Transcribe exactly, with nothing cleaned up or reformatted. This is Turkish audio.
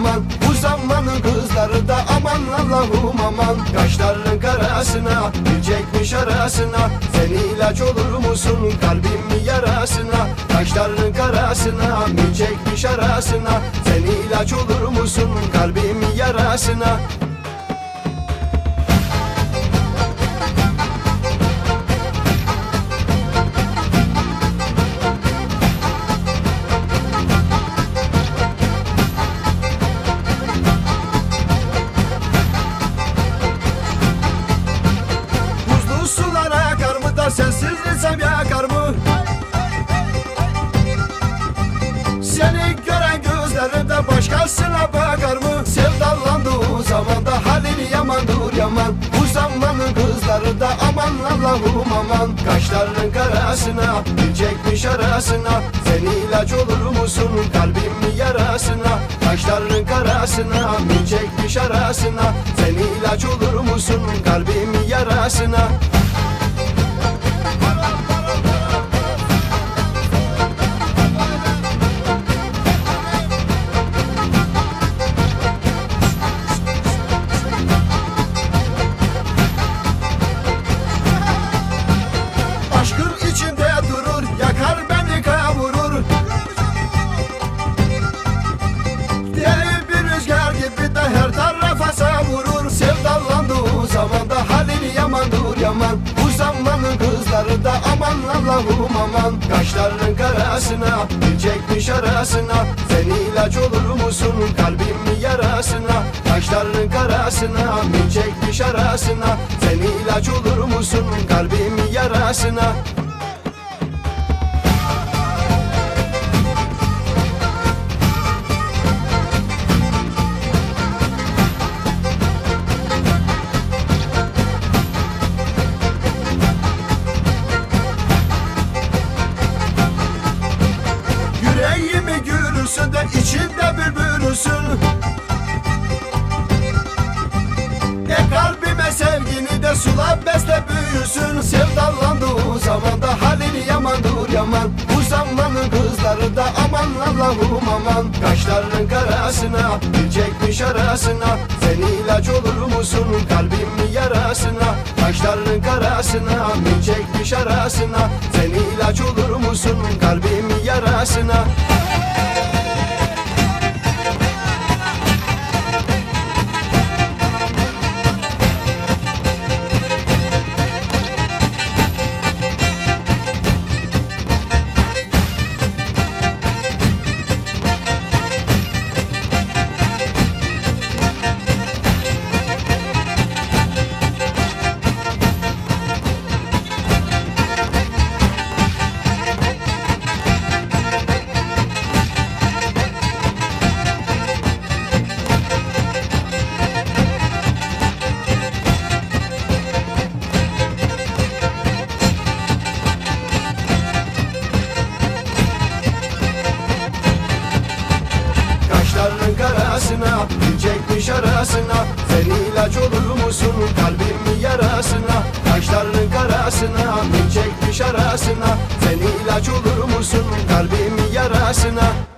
yaman. Bu zamanın kızları da aman Allah'ım aman. Kaşların karasına bir çekmiş arasına, sen ilaç olur musun kalbimin yarasına? Kaşların karasına bir çekmiş arasına, sen ilaç olur musun kalbimin yarasına? Sular akar mı da sensiz desem yakar mı? Seni gören gözlerinde başkasına bakar mı? Sevdalandığı zaman da halini yamandır yaman. Bu zamanın kızları da aman Allah'ım aman. Kaşların karasına bir çekmiş arasına, sen ilaç olur musun kalbimin yarasına? Kaşların karasına bir çekmiş arasına, sen ilaç olur musun kalbimin yarasına? Aşkın içinde durur, yakar beni kavurur. Deli bir rüzgar gibi de her tarafa savurur. Sevdalandığı zaman da halini yamandır yaman. Bu zamanın kızları da aman Allah'ım aman. Kaşların karasına bir çekmiş arasına, sen ilaç olur musun kalbimin yarasına? Kaşların karasına bir çekmiş arasına, sen ilaç olur musun kalbimin yarasına? Yüreğimi gülürsün de içinde bülbülüsün. E kalbime sevgini de sula besle büyüsün. Sevdalandığı zaman da halini yamandır yaman. Bu zamanın kızları da aman Allah'ım aman. Kaşların karasına bir çekmiş arasına, sen ilaç olur musun kalbimin yarasına? Kaşların karasına bir çekmiş arasına, sen ilaç olur musun kalbimin yarasına? Kaşların karasına bir çekmiş arasına, sen ilaç olur musun kalbimin yarasına? Kaşların karasına bir çekmiş arasına, sen ilaç olur musun kalbimin yarasına?